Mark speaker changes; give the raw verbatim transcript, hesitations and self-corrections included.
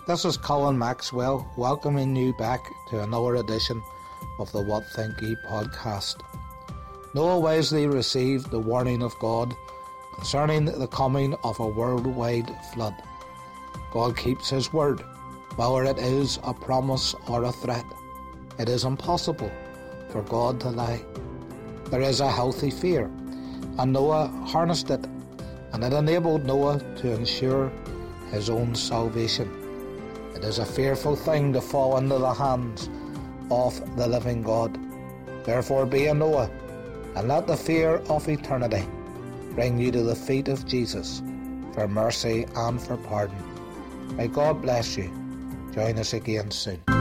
Speaker 1: This is Colin Maxwell welcoming you back to another edition of the What Think Ye podcast. Noah wisely received the warning of God concerning the coming of a worldwide flood. God keeps his word, whether it is a promise or a threat. It is impossible for God to lie. There is a healthy fear, and Noah harnessed it, and it enabled Noah to ensure his own salvation. It is a fearful thing to fall into the hands of the living God. Therefore be a Noah, and let the fear of eternity bring you to the feet of Jesus for mercy and for pardon. May God bless you. Join us again soon.